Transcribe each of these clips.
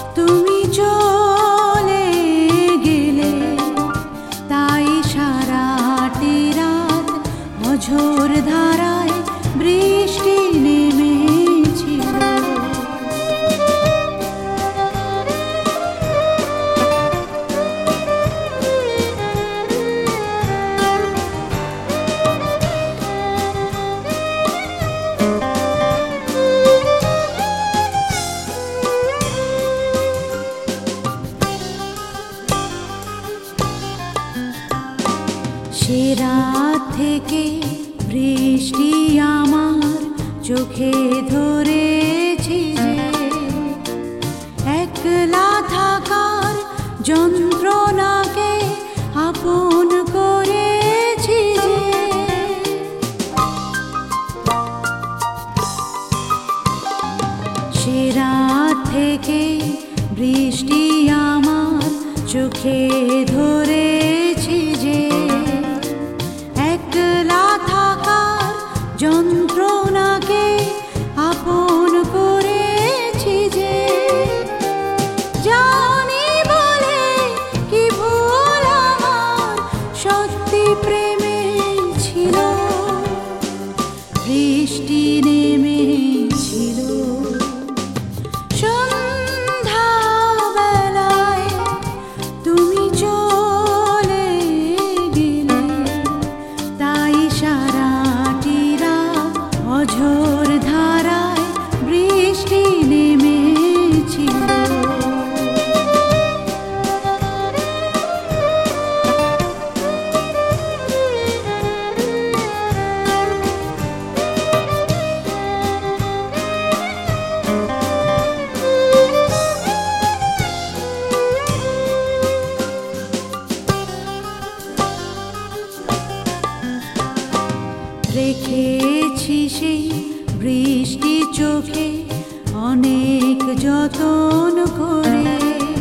তুমি চলে গেলে তাই সারাটি রাত অঝোর ধারায় বৃষ্টি নেমেছিল। সে রাত থেকে বৃষ্টি আমার চোখে ধরেছি যে, একলা থাকার যন্ত্রণাকে আপন করেছি যে। সে রাত থেকে বৃষ্টি আমার চোখে ধরেছি যে, একলা থাকার যন্ত্রণাকে আপন করেছি যে। জানি বলে কি ভুল আমার সত্যি প্রেমে ছিল, বৃষ্টি নেমেছিল সন্ধ্যাবেলায়। তুমি চলে গেলে তাই সারাটি রাত অঝোর ধারায় বৃষ্টি নেমেছিল। রেখেছি সেই বৃষ্টি চোখে অনেক যতন করে,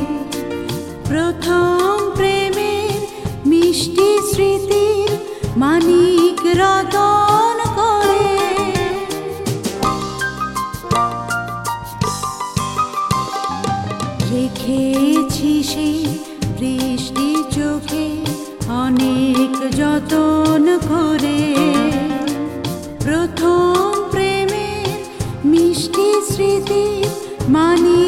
প্রথম প্রেমের মিষ্টি স্মৃতির মানিক রতন করে। রেখেছি সেই বৃষ্টি চোখে অনেক যতন করে, প্রথম প্রেমের মিষ্টি স্মৃতি মানি